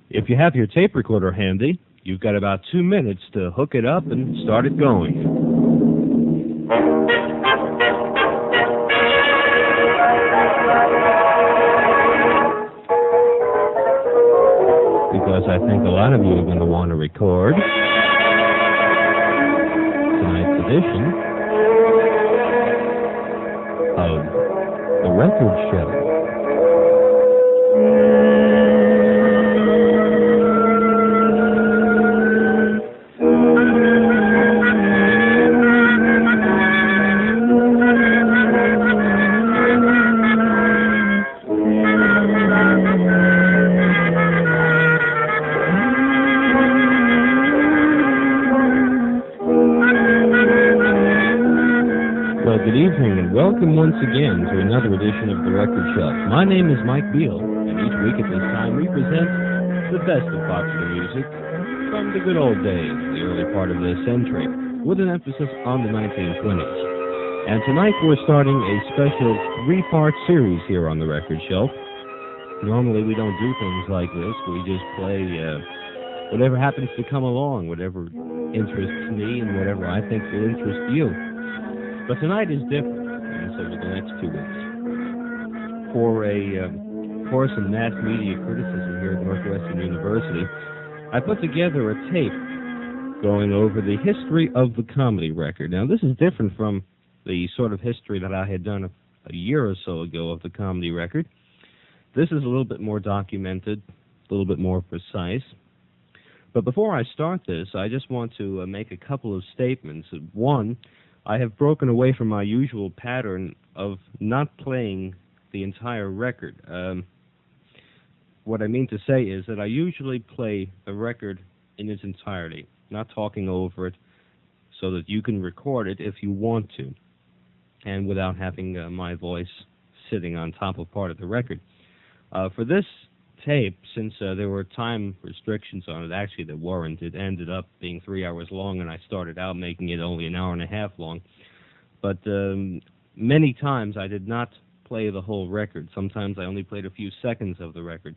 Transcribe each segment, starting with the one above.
If you have your tape recorder handy, you've got about 2 minutes to hook it up and start it going. Because I think a lot of you are going to want to record tonight's edition of The Record Show. Good evening and welcome once again to another edition of The Record Shelf. My name is Mike Beal, and each week at this time we present the best of popular music from the good old days, the early part of this century, with an emphasis on the 1920s. And tonight we're starting a special 3-part series here on The Record Shelf. Normally we don't do things like this. We just play whatever happens to come along, whatever interests me and whatever I think will interest you. But tonight is different, and so for the next 2 weeks. For a course in mass media criticism here at Northwestern University, I put together a tape going over the history of the comedy record. Now, this is different from the sort of history that I had done a year or so ago of the comedy record. This is a little bit more documented, a little bit more precise. But before I start this, I just want to make a couple of statements. One, I have broken away from my usual pattern of not playing the entire record. What I mean to say is that I usually play the record in its entirety, not talking over it, so that you can record it if you want to, and without having my voice sitting on top of part of the record. For this tape, since there were time restrictions on it, actually there weren't. It ended up being 3 hours long, and I started out making it only an hour and a half long. But many times I did not play the whole record. Sometimes I only played a few seconds of the record.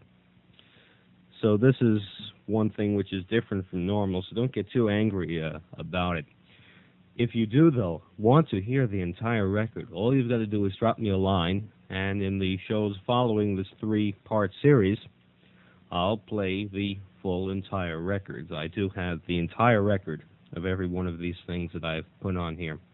So this is one thing which is different from normal, so don't get too angry about it. If you do, though, want to hear the entire record, all you've got to do is drop me a line, and in the shows following this 3-part series, I'll play the full entire records. I do have the entire record of every one of these things that I've put on here.